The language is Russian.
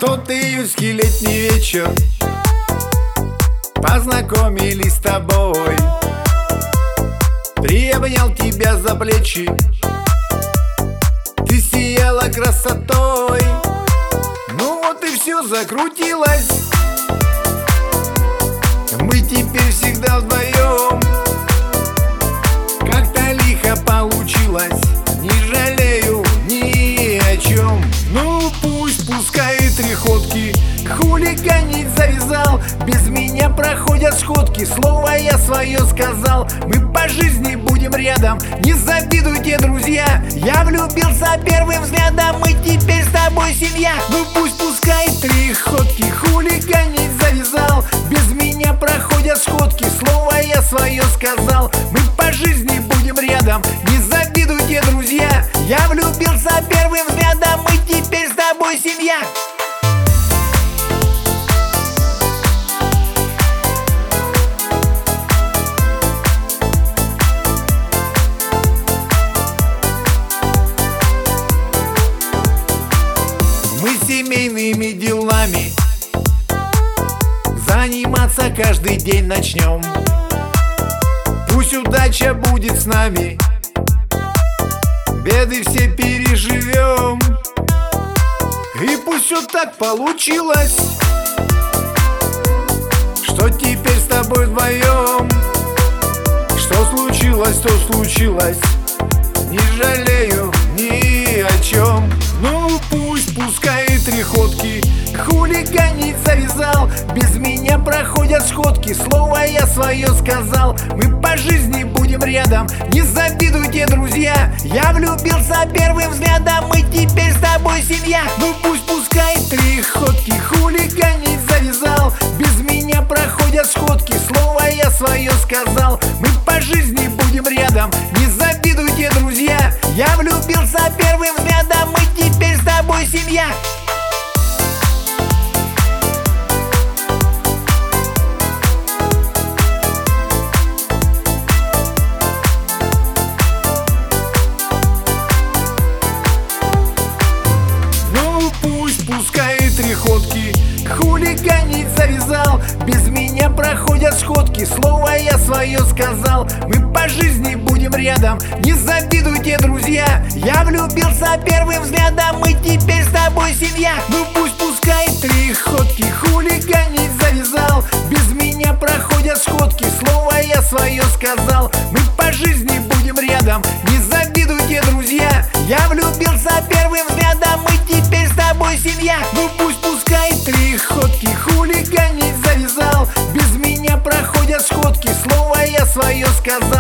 Тот июльский летний вечер, познакомились с тобой. Приобнял тебя за плечи, ты сияла красотой. Ну вот и все закрутилось, мы теперь всегда вдвоем. Как-то лихо получилось, не жалею ни о чем. Ну пусть пускает три ходки, хулиганить завязал. Без меня проходят сходки, слово я свое сказал. Мы по жизни будем рядом, не завидуйте, друзья. Я влюбился первым взглядом, мы теперь с тобой семья. Ну пусть пускает три ходки, хулиганить завязал. Без меня проходят сходки, слово я свое сказал. Мы по жизни будем рядом, не завидуйте, друзья. Я влюбился первым взглядом, мы теперь с тобой семья. Мы семейными делами заниматься каждый день начнем. Пусть удача будет с нами, беды все переживем. И пусть все так получилось, что теперь с тобой вдвоем. Что случилось, то случилось, не жалею ни о чем. Ну пусть пускает три ходки, хулиганить завязал. Без меня проходят сходки, слово я свое сказал. Мы по жизни будем рядом, не завидуйте, друзья. Я влюбился первым взглядом, мы теперь с тобой семья. Ну пусть пускает три ходки, хулиганить завязал. Без меня проходят сходки, слово я свое сказал. Мы по жизни будем рядом, не завидуйте, друзья. Я влюбился первым взглядом, мы теперь с тобой семья. Ну пусть пускает три ходки, хулиганить завязал. Без меня проходят сходки, слово я свое сказал. Мы по жизни будем рядом, не завидуйте, друзья. Я влюбился первым взглядом, мы теперь с тобой семья. Ну пусть пускает три ходки, хулиганить завязал. Без меня проходят сходки, слово я свое сказал. Мы по жизни будем рядом, не завидуйте, друзья. Я влюбился первым взглядом, мы теперь с тобой семья. Ну пусть пускает три ходки, хулиганить завязал. Без меня проходят сходки, слово я свое сказал.